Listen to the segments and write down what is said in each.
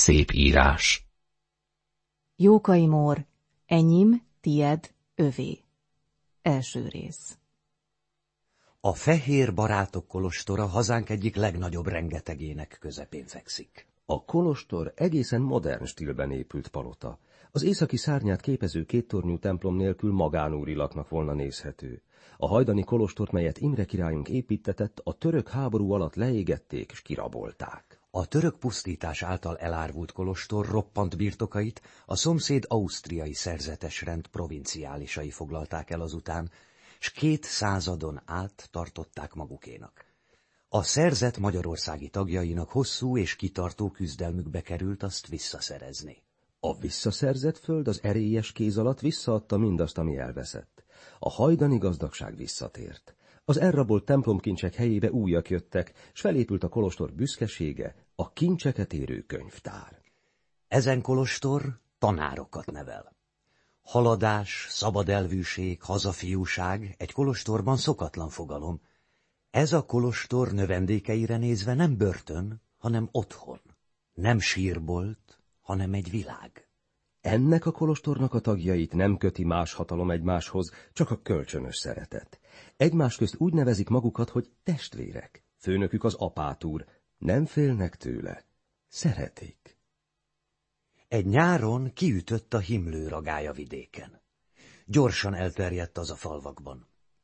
szép írás. Jókai Mór, enyém, tied, övé. Első rész. A Fehér Barátok kolostora hazánk egyik legnagyobb rengetegének közepén fekszik. A kolostor egészen modern stílben épült palota. Az északi szárnyát képező kéttornyú templom nélkül magánúri laknak volna nézhető. A hajdani kolostort, melyet Imre királyunk építtetett, a török háború alatt leégették és kirabolták. A török pusztítás által elárvult kolostor roppant birtokait a szomszéd ausztriai szerzetesrend provinciálisai foglalták el azután, s 200 át tartották magukénak. A szerzet magyarországi tagjainak hosszú és kitartó küzdelmükbe került azt visszaszerezni. A visszaszerzett föld az erélyes kéz alatt visszaadta mindazt, ami elveszett. A hajdani gazdagság visszatért. Az elrabolt templomkincsek helyébe újak jöttek, s felépült a kolostor büszkesége, a kincseket érő könyvtár. Ezen kolostor tanárokat nevel. Haladás, szabadelvűség, hazafiúság egy kolostorban szokatlan fogalom. Ez a kolostor növendékeire nézve nem börtön, hanem otthon. Nem sírbolt, hanem egy világ. Ennek a kolostornak a tagjait nem köti más hatalom egymáshoz, csak a kölcsönös szeretet. Egymás közt úgy nevezik magukat, hogy testvérek. Főnökük az apátúr. Nem félnek tőle. Szeretik. Egy nyáron kiütött a himlő ragája vidéken. Gyorsan elterjedt az a falvakban.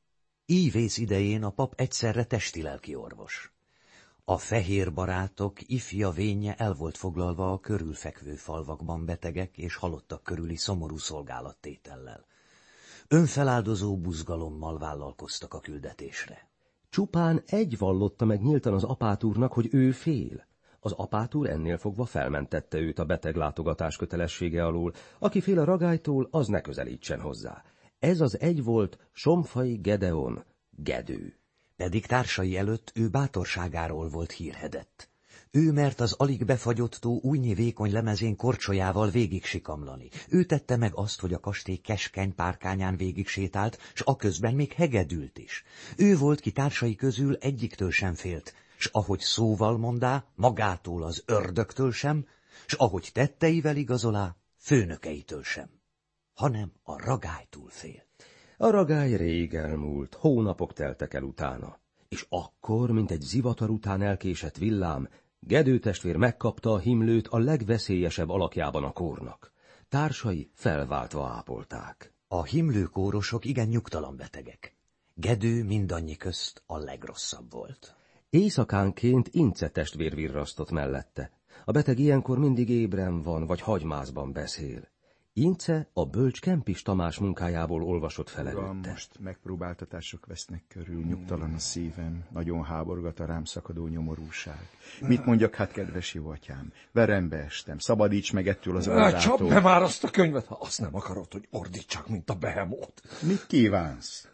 Ívész idején a pap egyszerre testi-lelki orvos. A Fehér Barátok ifja vénje el volt foglalva a körülfekvő falvakban betegek és halottak körüli szomorú szolgálattétellel. Önfeláldozó buzgalommal vállalkoztak a küldetésre. Csupán egy vallotta meg nyíltan az apátúrnak, hogy ő fél. Az apátúr ennél fogva felmentette őt a beteglátogatás kötelessége alól. Aki fél a ragálytól, az ne közelítsen hozzá. Ez az egy volt Somfai Gedeon, Gedő. Pedig társai előtt ő bátorságáról volt hírhedett. Ő mert az alig befagyott tó újnyi vékony lemezén korcsolyával végig sikamlani. Ő tette meg azt, hogy a kastély keskeny párkányán végig sétált, s aközben még hegedült is. Ő volt, ki társai közül egyiktől sem félt, s ahogy szóval mondá, magától az ördögtől sem, s ahogy tetteivel igazolá, főnökeitől sem, hanem a ragálytól félt. A ragály rég elmúlt, hónapok teltek el utána, és akkor, mint egy zivatar után elkésett villám, Gedő testvér megkapta a himlőt a legveszélyesebb alakjában a kórnak. Társai felváltva ápolták. A himlőkórosok igen nyugtalan betegek. Gedő mindannyi közt a legrosszabb volt. Éjszakánként Ince testvér virrasztott mellette. A beteg ilyenkor mindig ébren van, vagy hagymázban beszél. Ince a bölcs Kempis Tamás munkájából olvasott fel előtte. Most megpróbáltatások vesznek körül, nyugtalan a szívem, nagyon háborgat a rám szakadó nyomorúság. Mit mondjak, hát, kedves jó atyám? Verembe estem, szabadíts meg ettől az orrától. Csapd be már azt a könyvet, ha azt nem akarod, hogy ordítsak, mint a behemót. Mit kívánsz?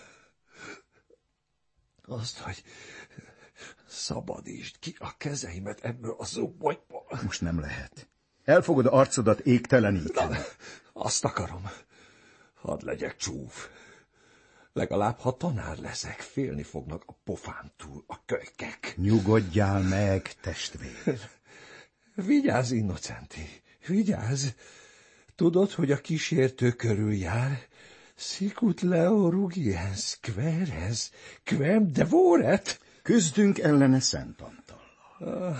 Azt, hogy szabadítsd ki a kezeimet ebből a zubonyból. Most nem lehet. El fogod arcodat égteleníteni. Azt akarom. Hadd legyek csúf. Legalább, ha tanár leszek, félni fognak a pofámtól a kölykek. Nyugodjál meg, testvér. Vigyázz, Innocenti, vigyázz. Tudod, hogy a kísértő körül jár? Sicut leo rugiens, queres, quem devoret. Küzdünk ellene Szent Antallal.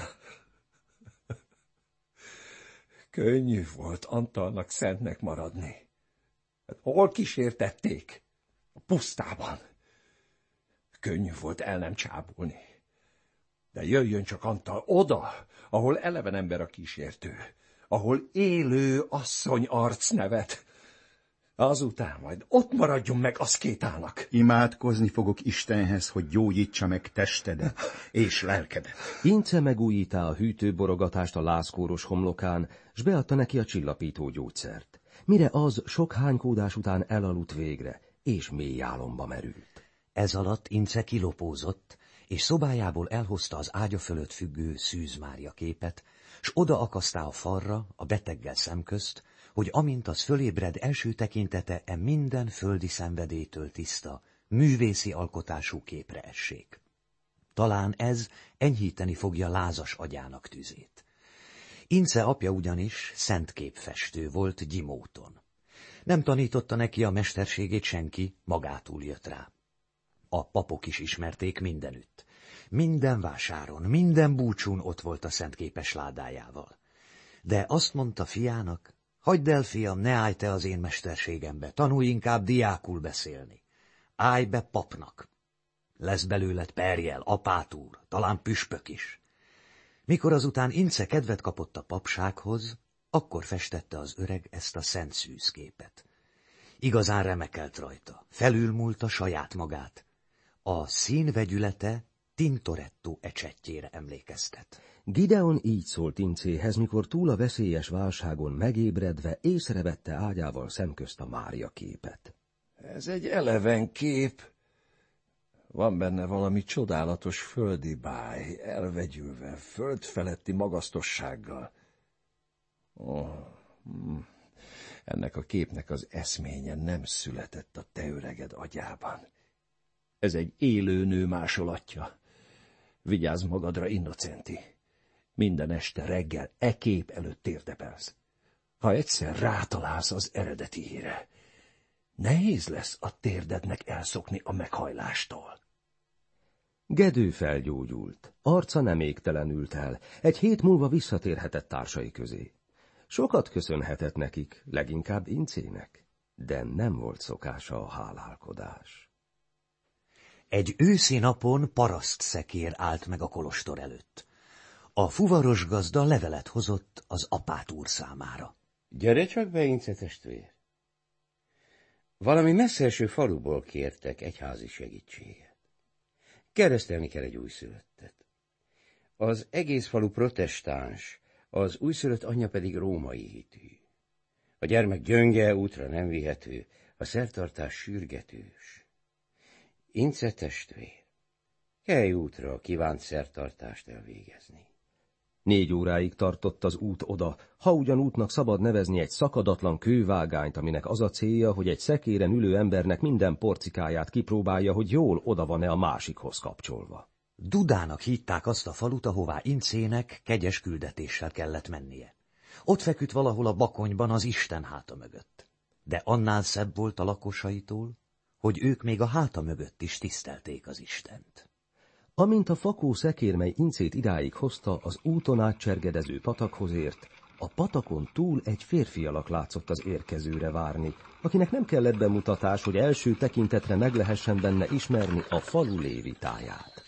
Könnyű volt Antalnak szentnek maradni. Hol kísértették? A pusztában. Könnyű volt el nem csábulni. De jöjjön csak Antal oda, ahol eleven ember a kísértő, ahol élő asszony arc nevet. Azután majd ott maradjon meg aszkétának. Imádkozni fogok Istenhez, hogy gyógyítsa meg testedet és lelkedet. Ince megújítá a hűtőborogatást a lázkóros homlokán, s beadta neki a csillapító gyógyszert. Mire az sok hánykódás után elaludt végre, és mély álomba merült. Ez alatt Ince kilopózott, és szobájából elhozta az ágya fölött függő Szűz Mária képet, s oda akasztá a falra, a beteggel szemközt, hogy amint az fölébred, első tekintete minden földi szenvedélytől tiszta, művészi alkotású képre essék. Talán ez enyhíteni fogja lázas agyának tüzét. Ince apja ugyanis szentképfestő volt Gyimóton. Nem tanította neki a mesterségét senki, magától jött rá. A papok is ismerték mindenütt. Minden vásáron, minden búcsún ott volt a szentképes ládájával. De azt mondta fiának, hagyd el, fiam, ne állj te az én mesterségembe, tanulj inkább diákul beszélni. Állj be papnak. Lesz belőled perjel, apátúr, talán püspök is. Mikor azután Ince kedvet kapott a papsághoz, akkor festette az öreg ezt a szent szűzképet. Igazán remekelt rajta, felülmúlta saját magát. A színvegyülete Tintoretto ecsettjére emlékeztet. Gideon így szólt Incéhez, mikor túl a veszélyes válságon megébredve észrevette ágyával szemközt a Mária képet. Ez egy eleven kép. Van benne valami csodálatos földi báj, elvegyülve, föld feletti magasztossággal. Ennek a képnek az eszménye nem született a te öreged agyában. Ez egy élő nő másolatja. Vigyázz magadra, Innocenti. Minden este reggel kép előtt térdepelsz. Ha egyszer rátalálsz az eredetiére, nehéz lesz a térdednek elszokni a meghajlástól. Gedő felgyógyult, arca nem égtelenült el, egy hét múlva visszatérhetett társai közé. Sokat köszönhetett nekik, leginkább Incének, de nem volt szokása a hálálkodás. Egy őszi napon parasztszekér állt meg a kolostor előtt. A fuvaros gazda levelet hozott az apátúr számára. Gyere csak be, Ince testvér! Valami messzelső faluból kértek egyházi segítséget. Keresztelni kell egy újszülöttet. Az egész falu protestáns, az újszülött anyja pedig római hitű. A gyermek gyönge, útra nem vihető, a szertartás sürgetős. Ince testvér, kelj útra a kívánt szertartást elvégezni. 4 óráig tartott az út oda, ha ugyan útnak szabad nevezni egy szakadatlan kővágányt, aminek az a célja, hogy egy szekéren ülő embernek minden porcikáját kipróbálja, hogy jól oda van-e a másikhoz kapcsolva. Dudának hívták azt a falut, ahová Incének kegyes küldetéssel kellett mennie. Ott feküdt valahol a bakonyban az Isten háta mögött. De annál szebb volt a lakosaitól, hogy ők még a háta mögött is tisztelték az Istent. Amint a fakó szekér, mely Incét idáig hozta, az úton átcsergedező patakhoz ért, a patakon túl egy férfi alak látszott az érkezőre várni, akinek nem kellett bemutatás, hogy első tekintetre meg lehessen benne ismerni a falu lévitáját.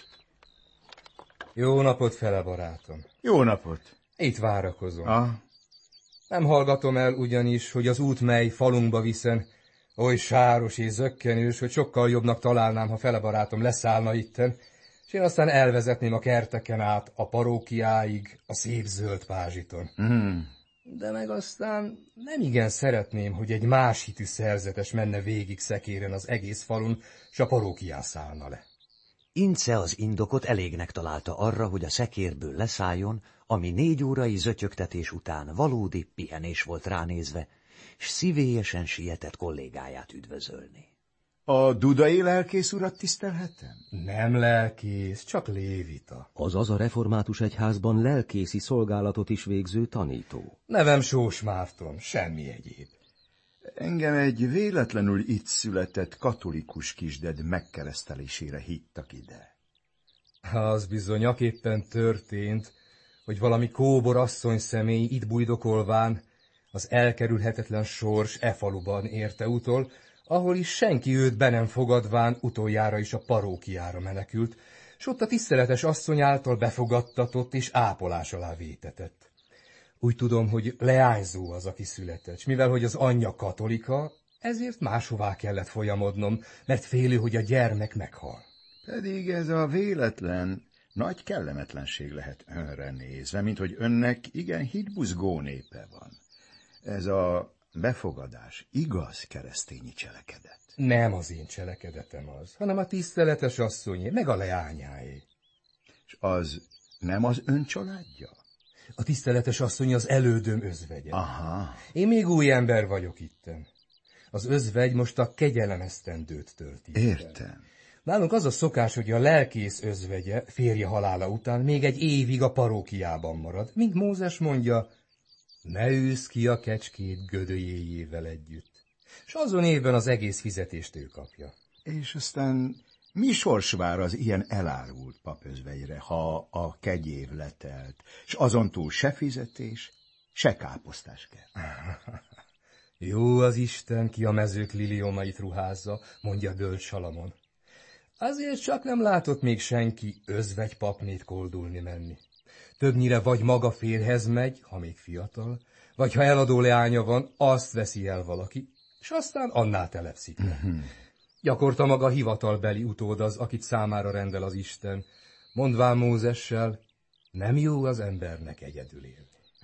Jó napot, Fele barátom! Jó napot! Itt várakozom. Ah. Nem hallgatom el ugyanis, hogy az út, mely falunkba viszen, oly sáros és zökkenős, hogy sokkal jobbnak találnám, ha Fele barátom leszállna itten, és én aztán elvezetném a kerteken át a parókiáig, a szép zöld pázsiton. De meg aztán nem igen szeretném, hogy egy más hitű szerzetes menne végig szekéren az egész falun, s a parókián szállna le. Ince az indokot elégnek találta arra, hogy a szekérből leszálljon, ami 4 órai zötyögtetés után valódi pihenés volt ránézve, s szívélyesen sietett kollégáját üdvözölni. A dudai lelkész urat tisztelhetem? Nem lelkész, csak lévita. Azaz a református egyházban lelkészi szolgálatot is végző tanító. Nevem Sós Márton, semmi egyéb. Engem egy véletlenül itt született katolikus kisded megkeresztelésére hittak ide. Az bizony aképpen történt, hogy valami kóbor asszony személy itt bujdokolván az elkerülhetetlen sors faluban érte utol, ahol is senki őt be nem fogadván utoljára is a parókiára menekült, s ott a tiszteletes asszony által befogadtatott és ápolás alá vétetett. Úgy tudom, hogy leányzó az, aki született, s mivel hogy az anyja katolika, ezért máshová kellett folyamodnom, mert félő, hogy a gyermek meghal. Pedig ez a véletlen nagy kellemetlenség lehet önre nézve, mint hogy önnek igen hitbuzgó népe van. Ez a befogadás igaz keresztényi cselekedet. Nem az én cselekedetem az, hanem a tiszteletes asszonyé, meg a leányáé. És az nem az ön családja? A tiszteletes asszony az elődöm özvegye. Aha. Én még új ember vagyok itten. Az özvegy most a kegyelem esztendőt tölti. Értem. Nálunk az a szokás, hogy a lelkész özvegye férje halála után még egy évig a parókiában marad, mint Mózes mondja, ne űzz ki a kecskét gödölyéjével együtt. És azon évben az egész fizetést ő kapja. És aztán mi sors vár az ilyen elárult papözvegyre, ha a kegyév letelt, és azon túl se fizetés, se káposztás kell? Jó az Isten, ki a mezők liliomait ruházza, mondja bölcs Salamon. Azért csak nem látott még senki özvegy papnét koldulni menni. Többnyire vagy maga férhez megy, ha még fiatal, vagy ha eladó leánya van, azt veszi el valaki, és aztán annál telepszik le. Gyakorta maga hivatalbeli utód az, akit számára rendel az Isten, mondván Mózessel, nem jó az embernek egyedül élni.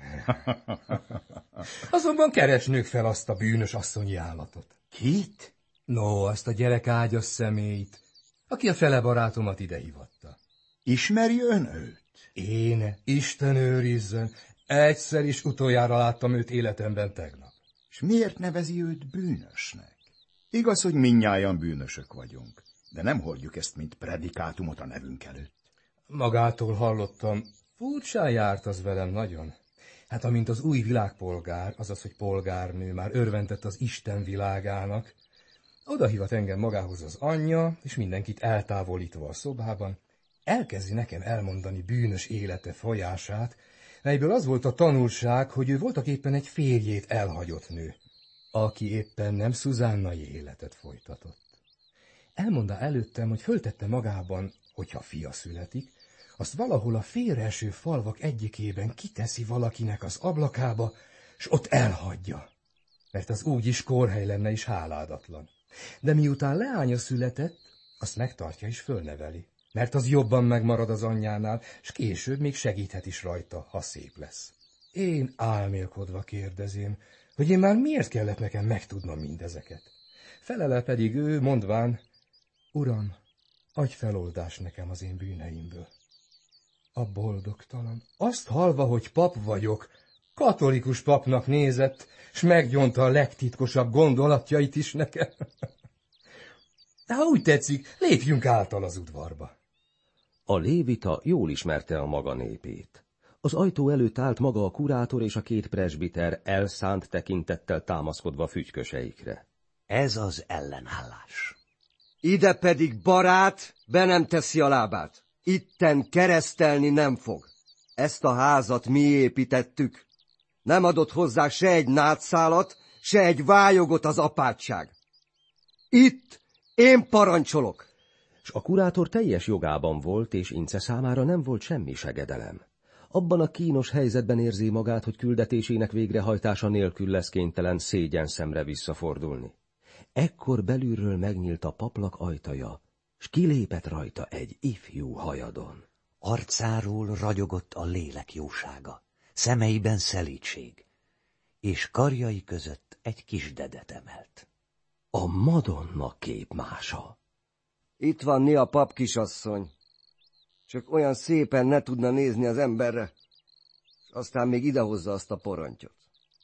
Azonban keresnők fel azt a bűnös asszonyi állatot. Kit? No, azt a gyerekágyas személyt, aki a fele barátomat idehívatta. Ismeri ön őt? Én, Isten őrizzen, egyszer is utoljára láttam őt életemben tegnap. És miért nevezi őt bűnösnek? Igaz, hogy mindnyájan bűnösök vagyunk, de nem hordjuk ezt, mint predikátumot a nevünk előtt. Magától hallottam, furcsán járt az velem nagyon. Hát amint az új világpolgár, azaz, hogy polgárnő már örvendett az Isten világának, odahívat engem magához az anyja, és mindenkit eltávolítva a szobában, elkezdi nekem elmondani bűnös élete folyását, melyből az volt a tanulság, hogy ő voltaképpen egy férjét elhagyott nő, aki éppen nem szuzánnai életet folytatott. Elmondta előttem, hogy föltette magában, hogyha fia születik, azt valahol a félreeső falvak egyikében kiteszi valakinek az ablakába, s ott elhagyja, mert az úgyis kórhely lenne és háládatlan. De miután leánya született, azt megtartja és fölneveli, mert az jobban megmarad az anyjánál, s később még segíthet is rajta, ha szép lesz. Én álmélkodva kérdezém, hogy én már miért kellett nekem megtudnom mindezeket. Felele pedig ő, mondván, Uram, adj feloldást nekem az én bűneimből. A boldogtalan, azt hallva, hogy pap vagyok, katolikus papnak nézett, s meggyonta a legtitkosabb gondolatjait is nekem. De ha úgy tetszik, lépjünk által az udvarba. A lévita jól ismerte a maga népét. Az ajtó előtt állt maga a kurátor és a két presbiter elszánt tekintettel támaszkodva fügyköseikre. Ez az ellenállás. Ide pedig barát be nem teszi a lábát. Itten keresztelni nem fog. Ezt a házat mi építettük. Nem adott hozzá se egy nátszálat, se egy vályogot az apátság. Itt én parancsolok. S a kurátor teljes jogában volt, és Ince számára nem volt semmi segedelem. Abban a kínos helyzetben érzi magát, hogy küldetésének végrehajtása nélkül lesz kénytelen szégyen szemre visszafordulni. Ekkor belülről megnyílt a paplak ajtaja, s kilépett rajta egy ifjú hajadon. Arcáról ragyogott a lélek jósága, szemeiben szelídség, és karjai között egy kis dedet emelt. A Madonna képmása. Itt van Nia pap kisasszony. Csak olyan szépen ne tudna nézni az emberre, és aztán még idehozza azt a porontyot.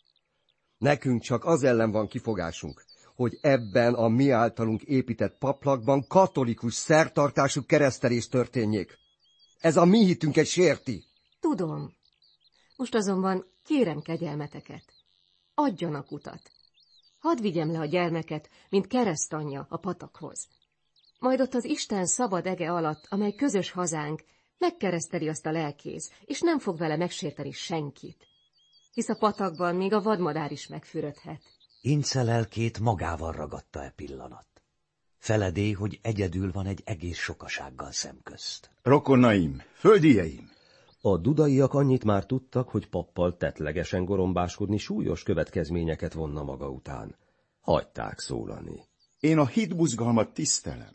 Nekünk csak az ellen van kifogásunk, hogy ebben a mi általunk épített paplakban katolikus szertartású keresztelés történjék. Ez a mi hitünket sérti. Tudom. Most azonban kérem kegyelmeteket. Adjanak utat. Hadd vigyem le a gyermeket, mint keresztanyja a patakhoz. Majd ott az Isten szabad ege alatt, amely közös hazánk, megkereszteli azt a lelkész, és nem fog vele megsérteni senkit. Hisz a patakban még a vadmadár is megfürödhet. Ince lelkét magával ragadta e pillanat. Feledé, hogy egyedül van egy egész sokasággal szemközt. Rokonaim, földieim! A dudaiak annyit már tudtak, hogy pappal tettlegesen gorombáskodni súlyos következményeket vonna maga után. Hagyták szólani. Én a hitbuzgalmat tisztelem,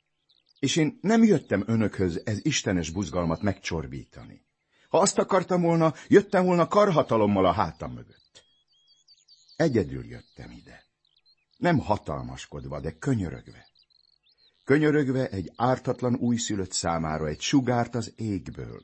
és én nem jöttem önökhöz ez istenes buzgalmat megcsorbítani. Ha azt akartam volna, jöttem volna karhatalommal a hátam mögött. Egyedül jöttem ide. Nem hatalmaskodva, de könyörögve. Könyörögve egy ártatlan újszülött számára egy sugárt az égből,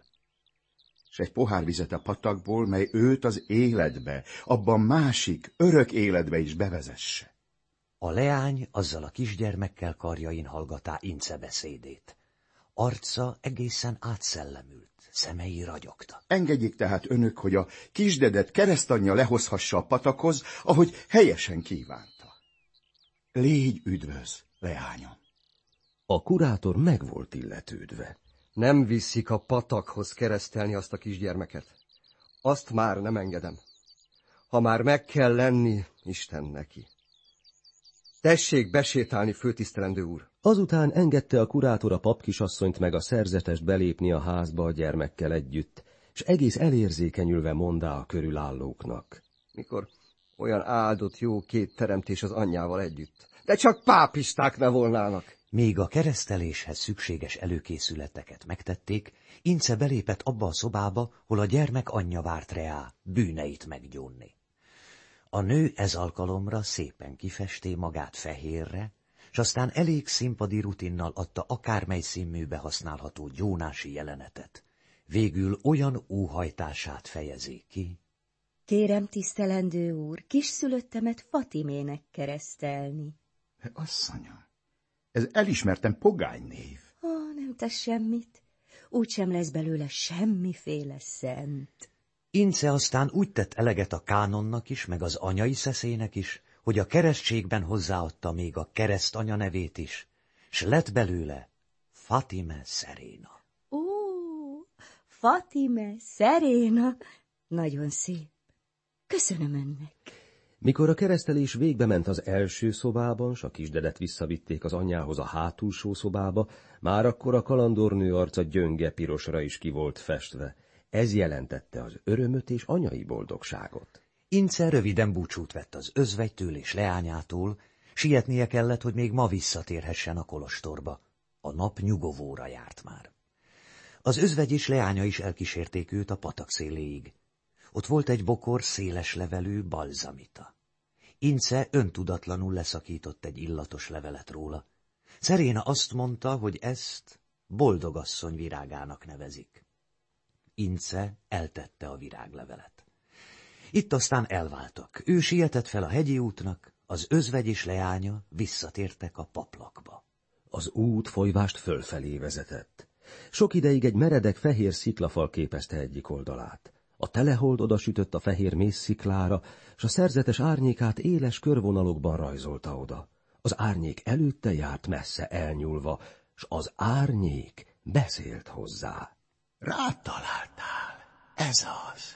s egy pohár vizet a patakból, mely őt az életbe, abban másik, örök életbe is bevezesse. A leány azzal a kisgyermekkel karjain hallgatá Ince beszédét. Arca egészen átszellemült, szemei ragyogtak. Engedjék tehát önök, hogy a kisdedet keresztanyja lehozhassa a patakhoz, ahogy helyesen kívánta. Légy üdvöz, leányom. A kurátor meg volt illetődve. Nem viszik a patakhoz keresztelni azt a kisgyermeket. Azt már nem engedem. Ha már meg kell lenni, Isten neki. Tessék besétálni, főtisztelendő úr. Azután engedte a kurátor a papkisasszonyt meg a szerzetest belépni a házba a gyermekkel együtt, és egész elérzékenyülve mondá a körülállóknak. Mikor olyan áldott jó két teremtés az anyjával együtt. De csak pápisták ne volnának. Még a kereszteléshez szükséges előkészületeket megtették, Ince belépett abba a szobába, hol a gyermek anyja várt reá, bűneit meggyónni. A nő ez alkalomra szépen kifesté magát fehérre, s aztán elég színpadi rutinnal adta akármely színműbe használható gyónási jelenetet. Végül olyan óhajtását fejezi ki. Kérem, tisztelendő úr, kisszülöttemet Fatimének keresztelni. Asszonyom, ez elismerten pogány név. Nem tesz semmit. Úgysem lesz belőle semmiféle szent. Ince aztán úgy tett eleget a kánonnak is, meg az anyai szeszének is, hogy a keresztségben hozzáadta még a keresztanya nevét is, s lett belőle Fatime Serena. Ó, Fatime Serena, nagyon szép. Köszönöm önnek. Mikor a keresztelés végbe ment az első szobában, s a kisdedet visszavitték az anyjához a hátulsó szobába, már akkor a kalandornő arca gyönge pirosra is ki volt festve. Ez jelentette az örömöt és anyai boldogságot. Ince röviden búcsút vett az özvegytől és leányától, sietnie kellett, hogy még ma visszatérhessen a kolostorba. A nap nyugovóra járt már. Az özvegy és leánya is elkísérték őt a patak széléig. Ott volt egy bokor széles levelű balzamita. Ince öntudatlanul leszakított egy illatos levelet róla. Serena azt mondta, hogy ezt boldogasszony virágának nevezik. Ince eltette a viráglevelet. Itt aztán elváltak. Ő sietett fel a hegyi útnak, az özvegy és leánya visszatértek a paplakba. Az út folyvást fölfelé vezetett. Sok ideig egy meredek fehér sziklafal képezte egyik oldalát. A telehold odasütött a fehér mészsziklára, s a szerzetes árnyékát éles körvonalokban rajzolta oda. Az árnyék előtte járt messze elnyúlva, s az árnyék beszélt hozzá. Rátaláltál, ez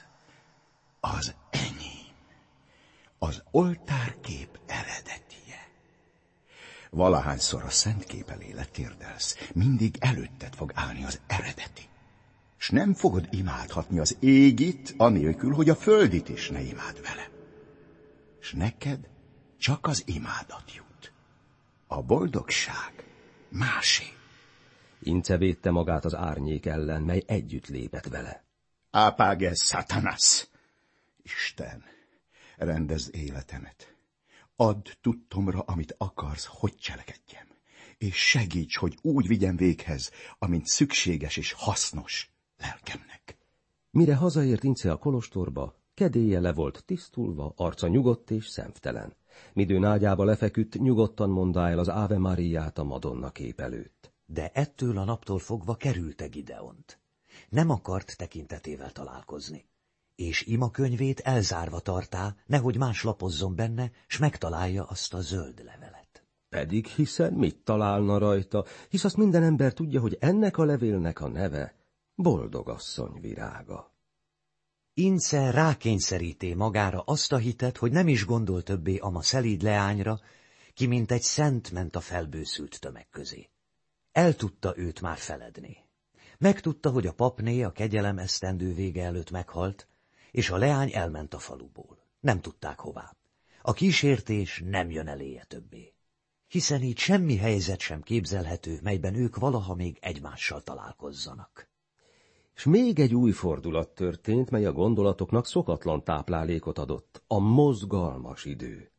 az enyém, az oltárkép eredetije. Valahányszor a szent kép elé letérdelsz, mindig előtted fog állni az eredeti. S nem fogod imádhatni az égit, anélkül, hogy a földit is ne imád vele. S neked csak az imádat jut. A boldogság másé. Ince védte magát az árnyék ellen, mely együtt lépett vele. Ápágez, Szatanász! Isten, rendezd életemet. Add tudtomra, amit akarsz, hogy cselekedjem. És segíts, hogy úgy vigyem véghez, amint szükséges és hasznos lelkemnek. Mire hazaért Ince a kolostorba, kedélye le volt tisztulva, arca nyugodt és szemtelen. Midőn ágyába lefeküdt, nyugodtan mondá el az Ave Mariát a Madonna kép előtt. De ettől a naptól fogva kerülte Gideont. Nem akart tekintetével találkozni, és imakönyvét elzárva tartá, nehogy más lapozzon benne, s megtalálja azt a zöld levelet. Pedig hiszen mit találna rajta, hisz azt minden ember tudja, hogy ennek a levélnek a neve Boldogasszony virága. Ince rákényszeríté magára azt a hitet, hogy nem is gondol többé ama szelíd leányra, ki mint egy szent ment a felbőszült tömeg közé. El tudta őt már feledni. Megtudta, hogy a papné a kegyelem esztendő vége előtt meghalt, és a leány elment a faluból. Nem tudták hová. A kísértés nem jön eléje többé. Hiszen így semmi helyzet sem képzelhető, melyben ők valaha még egymással találkozzanak. És még egy új fordulat történt, mely a gondolatoknak szokatlan táplálékot adott, a mozgalmas idő.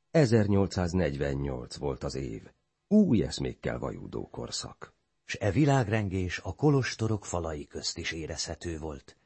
1848 volt az év. Új eszmékkel vajúdó korszak. S e világrengés a kolostorok falai közt is érezhető volt.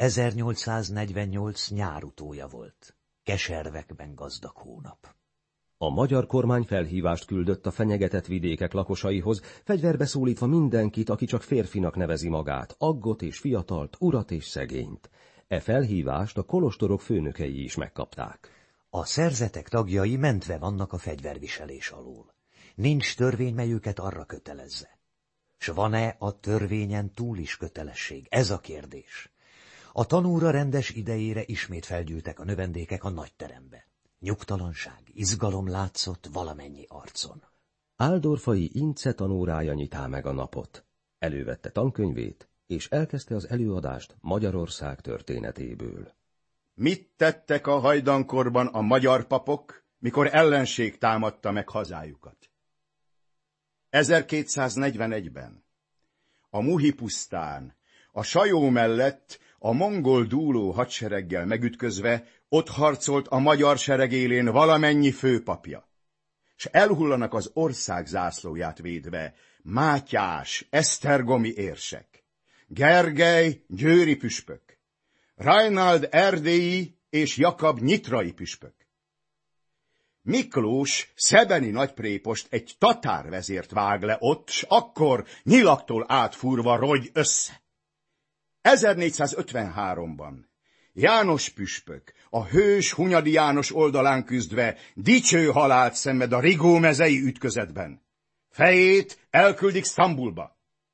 1848 nyárutója volt. Keservekben gazdag hónap. A magyar kormány felhívást küldött a fenyegetett vidékek lakosaihoz, fegyverbe szólítva mindenkit, aki csak férfinak nevezi magát, aggot és fiatalt, urat és szegényt. E felhívást a kolostorok főnökei is megkapták. A szerzetek tagjai mentve vannak a fegyverviselés alól. Nincs törvény, mely őket arra kötelezze. S van-e a törvényen túl is kötelesség? Ez a kérdés. A tanúra rendes idejére ismét felgyűltek a növendékek a nagyterembe. Nyugtalanság, izgalom látszott valamennyi arcon. Áldorfai Ince tanórája nyitá meg a napot. Elővette tankönyvét, és elkezdte az előadást Magyarország történetéből. Mit tettek a hajdankorban a magyar papok, mikor ellenség támadta meg hazájukat? 1241-ben a Muhi pusztán, a Sajó mellett a mongol dúló hadsereggel megütközve ott harcolt a magyar sereg élén valamennyi főpapja, s elhullanak az ország zászlóját védve Mátyás, esztergomi érsek, Gergely, győri püspök, Reinald erdélyi és Jakab nyitrai püspök. Miklós, szebeni nagyprépost egy tatár vezért vág le ott, s akkor nyilaktól átfúrva rogy össze. 1453-ban János püspök, a hős Hunyadi János oldalán küzdve dicső halált szenved a rigómezei ütközetben. Fejét elküldik Sztambulba.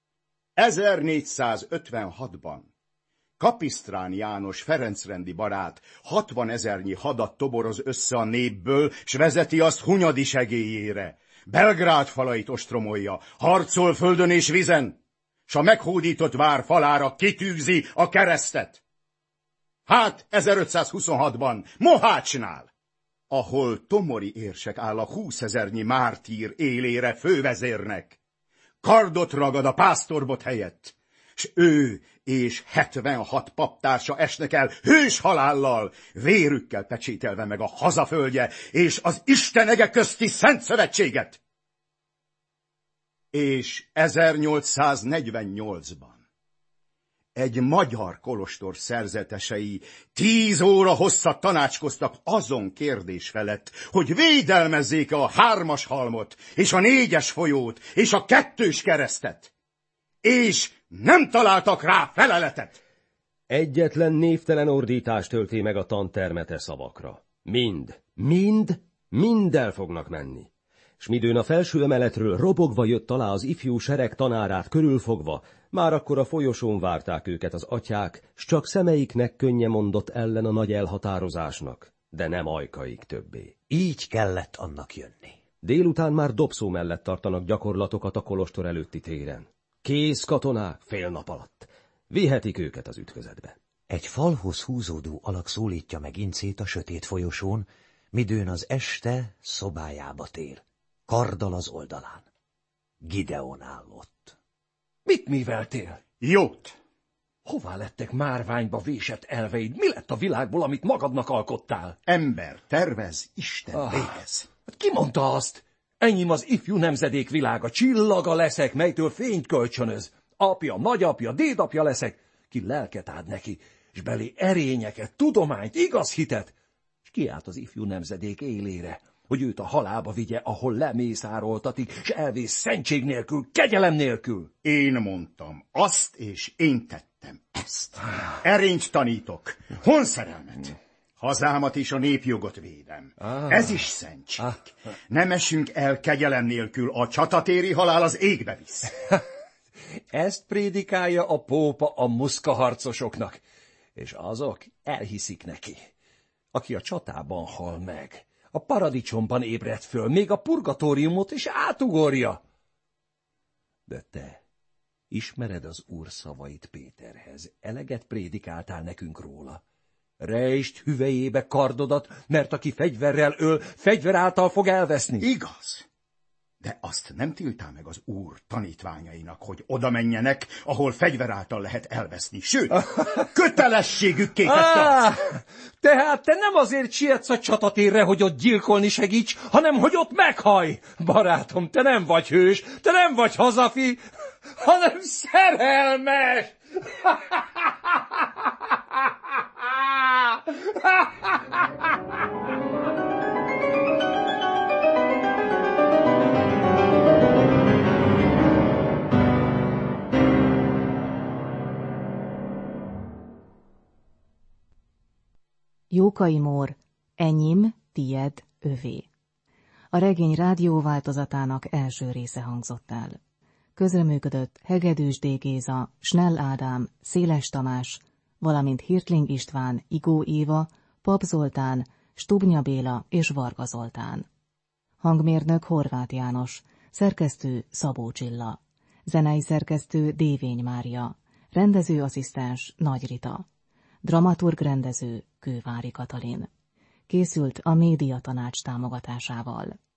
1456-ban Kapisztrán János ferencrendi barát 60 000 hadat toboroz össze a népből, s vezeti azt Hunyadi segélyére. Belgrád falait ostromolja, harcol földön és vizen, s a meghódított vár falára kitűzi a keresztet. Hát 1526-ban Mohácsnál, ahol Tomori érsek áll a 20 000 mártír élére fővezérnek, kardot ragad a pásztorbot helyett, s ő és 76 paptársa esnek el hős halállal, vérükkel pecsételve meg a hazaföldje és az istenege közti szent szövetséget. És 1848-ban egy magyar kolostor szerzetesei 10 óra hosszat tanácskoztak azon kérdés felett, hogy védelmezzék-e a 3-as halmot, és a 4-es folyót, és a 2-s keresztet. És nem találtak rá feleletet. Egyetlen névtelen ordítás tölti meg a tantermet e szavakra. Mind el fognak menni. S midőn a felső emeletről robogva jött alá az ifjú sereg tanárát körülfogva, már akkor a folyosón várták őket az atyák, s csak szemeiknek könnye mondott ellen a nagy elhatározásnak, de nem ajkaik többé. Így kellett annak jönni. Délután már dobszó mellett tartanak gyakorlatokat a kolostor előtti téren. Kész katonák fél nap alatt. Vihetik őket az ütközetbe. Egy falhoz húzódó alak szólítja meg Incét a sötét folyosón, midőn az este szobájába tér, karddal az oldalán. Gideon állott. Mit műveltél? Jót! Hová lettek márványba vésett elveid? Mi lett a világból, amit magadnak alkottál? Ember tervez, Isten végez. Ki mondta azt? Enyém az ifjú nemzedék világa, csillaga leszek, melytől fényt kölcsönöz. Apja, nagyapja, dédapja leszek, ki lelket ad neki, és belé erényeket, tudományt, igaz hitet, és kiállt az ifjú nemzedék élére, hogy őt a halálba vigye, ahol lemészároltatik, és elvész szentség nélkül, kegyelem nélkül. Én mondtam azt, és én tettem ezt. Erényt tanítok, honszerelmet. Hazámat és a népjogot védem. Ez is szentség. Nem esünk el kegyelem nélkül, a csatatéri halál az égbe visz. Ezt prédikálja a pópa a muszkaharcosoknak, és azok elhiszik neki. Aki a csatában hal meg, a paradicsomban ébred föl, még a purgatóriumot is átugorja. De te ismered az Úr szavait Péterhez, eleget prédikáltál nekünk róla. Rejtsd hüvelyébe kardodat, mert aki fegyverrel öl, fegyver által fog elveszni. Igaz, de azt nem tiltál meg az Úr tanítványainak, hogy oda menjenek, ahol fegyver által lehet elveszni. Sőt, kötelességükké tette. Tehát te nem azért sietsz a csatatérre, hogy ott gyilkolni segíts, hanem hogy ott meghaj. Barátom, te nem vagy hős, te nem vagy hazafi, hanem szerelmes. Jókai Mór, Enyém, tied, övé. A regény rádióváltozatának első része hangzott el. Közreműködött Hegedűs D. Géza, Snell Ádám, Széles Tamás, valamint Hirtling István, Igó Éva, Pap Zoltán, Stubnya Béla és Varga Zoltán. Hangmérnök Horváth János, szerkesztő Szabó Csilla, zenei szerkesztő Dévény Mária, rendezőasszisztens Nagy Rita, dramaturg rendező Kővári Katalin. Készült a Médiatanács támogatásával.